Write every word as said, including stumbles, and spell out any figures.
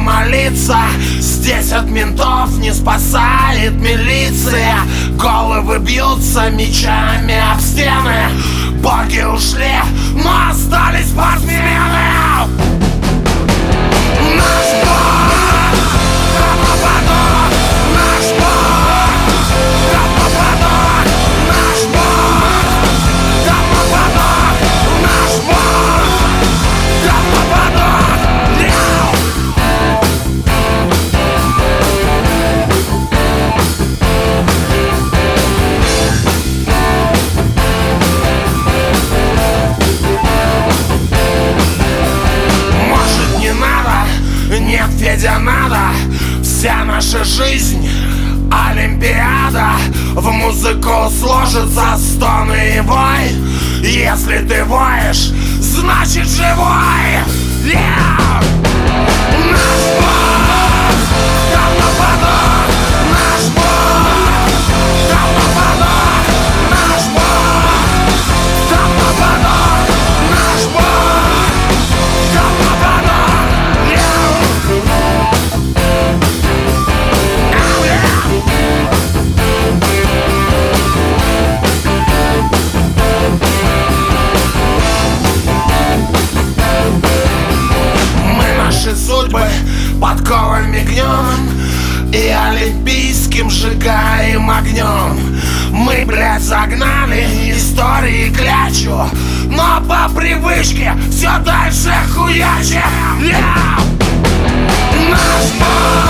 молиться. Здесь от ментов не спасает милиция. Головы бьются мечами об стены. Боги ушли, но остались спортсмены. Наш бог, Рамападон, наш бог, Рамападон, наш бог, Рамападон, наш бог, Рамападон. Может, не надо? Нет, Федя, надо. Вся наша жизнь олимпиада. В музыку сложится стоны и вой. Если ты воешь, значит живой. Yeah! Наш бог, Рамападон, наш бог, Рамападон, наш бог, Рамападон, наш бог, Рамападон. Судьбы подковами гнем и олимпийским сжигаем огнем. Мы, блядь, загнали истории клячу, но по привычке все дальше хуячим. Yeah! Наш бог!